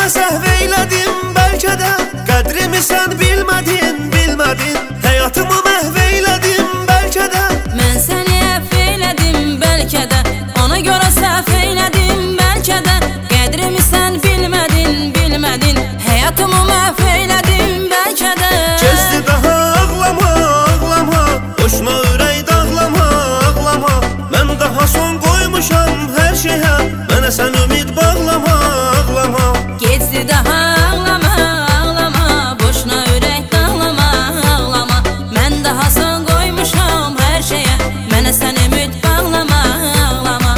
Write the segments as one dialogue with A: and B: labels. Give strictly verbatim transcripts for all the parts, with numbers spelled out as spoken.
A: görə səhv eylədim bəlkə də. Qədrimi sən bilmədin, bilmədin. Həyatımı məhv eylədim bəlkə də.
B: Mən səni əfv eylədim bəlkə də. Ona görə səhv eylədim bəlkə də. Qədrimi sən bilmədin, bilmədin. Həyatımı məhv eylədim bəlkə də.
A: Kezdi daha ağlama, ağlama. Boşuna ürək dağlama, ağlama. Mən daha son qoymuşam hər şeyə. Mənə sən ümid bağlama, ağlama.
B: Keçdi daha ağlama, ağlama. Boşuna ürək dağlama, ağlama. Mən daha son qoymuşam hər şeyə. Mənə sən ümid bağlama, ağlama.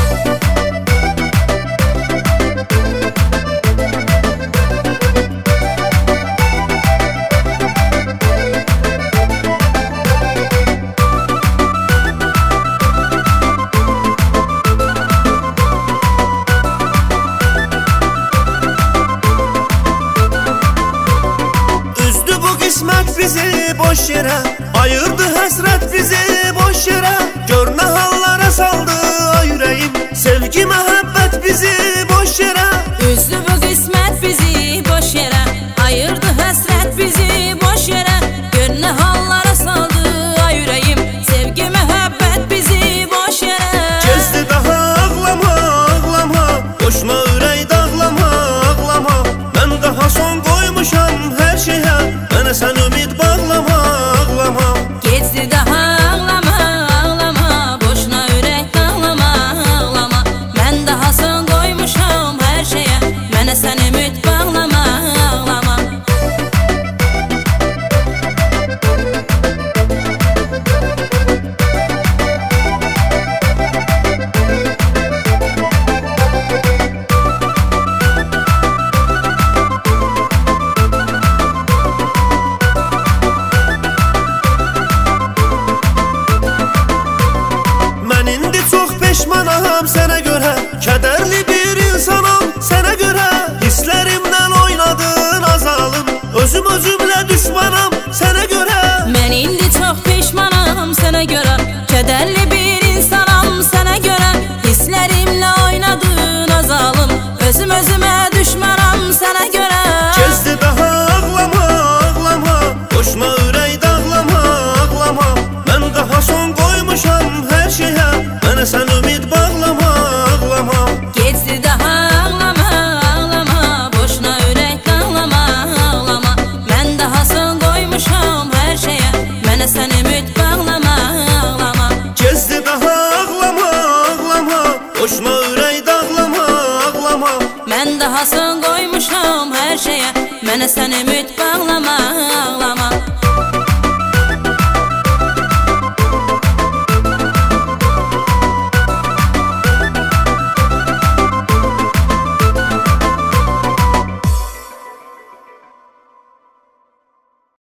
A: Qismət bizi boş yerə, ayırdı həsrət bizi boş yerə. Gör nə hallara saldı ay ürəyim, sevgi məhəbbət bizi boş yerə.
B: Üzdü bu qismət bizi boş yerə, ayırdı həsrət bizi boş yerə. Gör nə hallara saldı ay ürəyim, sevgi məhəbbət bizi boş yerə.
A: Kezdi daha ağlama, ağlama. Boşuna ürək dağlama, ağlama. Mən daha son qoymuşam hər şeyə. Mənə sən ümid bağlama, ağlama.
B: Keçdi daha ağlama, ağlama. Boşuna ürək dağlama, ağlama. Mən daha son qoymuşam hər şeyə. Mənə sən ümid bağlama, ağlama. Peşmanam sənə görə, kədərli bir insanam sənə görə. Hisslərimdən oynadın azalım, özüm özümlə düşmanam sənə görə. Mən indi çox peşmanam sənə görə, kədərli bir insanam sənə görə. Hisslərimlə oynadın azalım, özüm özümə düşmanam sənə görə.
A: Kezdi daha ağlama, ağlama. Boşuna ürək dağlama, ağlama. Mən daha son qoymuşam hər şeyə. Mənə sən ümid bağlama, ağlama.
B: Keçdi daha ağlama, ağlama. Boşuna ürək dağlama, ağlama. Mən daha son qoymuşam hər şeyə. Mənə sən ümid bağlama, ağlama.
A: Kezdi daha ağlama, ağlama. Boşuna ürək dağlama, ağlama.
B: Mən daha son qoymuşam hər şeyə. Mənə sən ümid bağlama, ağlama.